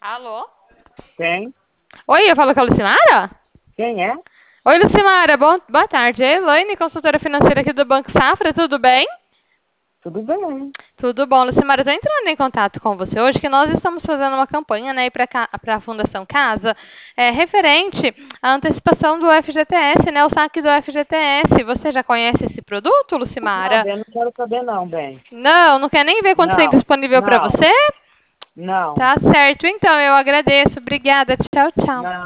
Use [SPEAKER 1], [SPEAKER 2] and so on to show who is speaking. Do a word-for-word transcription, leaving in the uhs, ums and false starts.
[SPEAKER 1] Alô?
[SPEAKER 2] Quem?
[SPEAKER 1] Oi, eu falo com a Lucimara?
[SPEAKER 2] Quem é?
[SPEAKER 1] Oi, Lucimara, bom, boa tarde. É Elaine, consultora financeira aqui do Banco Safra, tudo bem?
[SPEAKER 2] Tudo bem.
[SPEAKER 1] Tudo bom, Lucimara. Estou entrando em contato com você hoje, que nós estamos fazendo uma campanha né, para a Fundação Casa, é, referente à antecipação do F G T S, né, o saque do F G T S. Você já conhece esse produto,
[SPEAKER 2] Não,
[SPEAKER 1] Lucimara?
[SPEAKER 2] bem, não quero saber não, bem.
[SPEAKER 1] Não, não quer nem ver quanto tem
[SPEAKER 2] Não,
[SPEAKER 1] disponível para
[SPEAKER 2] não,
[SPEAKER 1] você?
[SPEAKER 2] não,
[SPEAKER 1] Tá certo, então, eu agradeço. Obrigada. Tchau, tchau.
[SPEAKER 2] não.